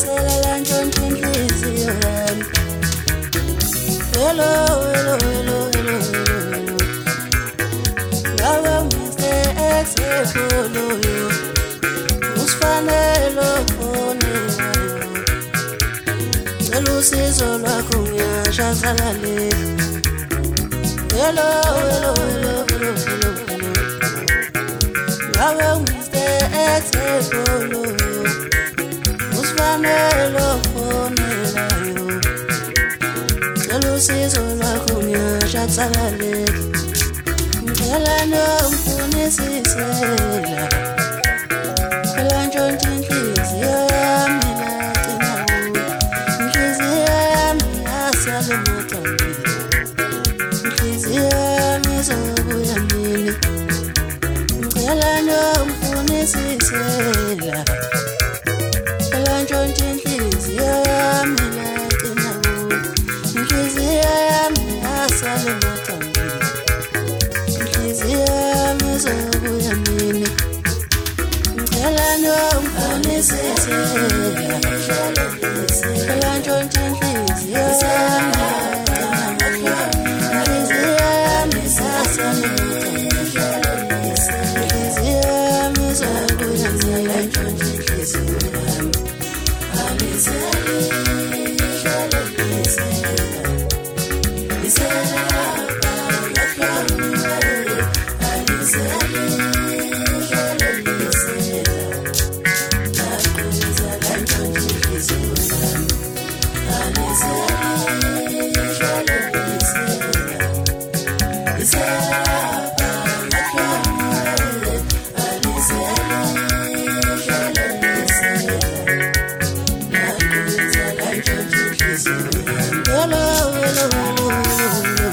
ngisela ntshontsha inhliziyo yami. Hello, hello, hello, hello, hello. Ngabe ngise exefolo yo. Usifanele ufonelayo. Cela usizo lwakho ngiyashazana le. Hello, hello, hello, hello, hello, hello. Ngabe ngise exefolo yo. Usifanele ufonelayo. Cela usizo lwakho ngiyashazana le. Ngicela nomfunisisela. Phela ntshontsha inhliziyo yami lagcina kuwe. Inhliziyo yami yasala emathandweni. Inhliziyo yami izobuya nini? Ngicela nomfunisisela. Phela ntshontsha inhliziyo yami lagcina kuwe. Inhliziyo yami yasala emathandweni. Inhliziyo yami izobuya nini? Ngicela nomfunisisela. Phela ntshontsha inhliziyo yami. Inhliziyo yami yasala emathandweni. Inhliziyo yami izobuya nini? Ntshontsha inhliziyo yami. Hello, hello, hello, hello.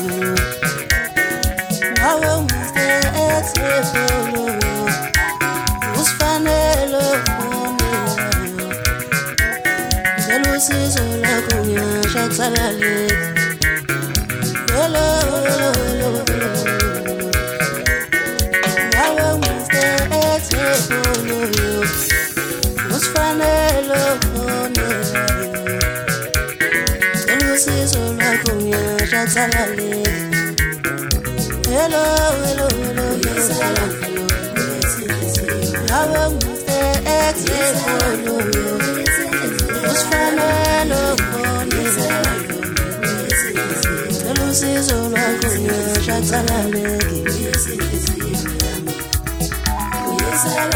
Ngabe ngise exefolo yo. Usifanele ufonelayo. Cela usizo lwakho ngiyashazana le. Hello, hello, hello, hello, hello. Ngabe ngise exefolo yo. Usifanele ufonelayo. Cela usizo lwakho ngiyashazana le. Hello, hello, hello, hello, hello. Ngabe ngise exefolo yo. Usifanele ufonelayo. Cela usizo lwakho ngiyashazana le.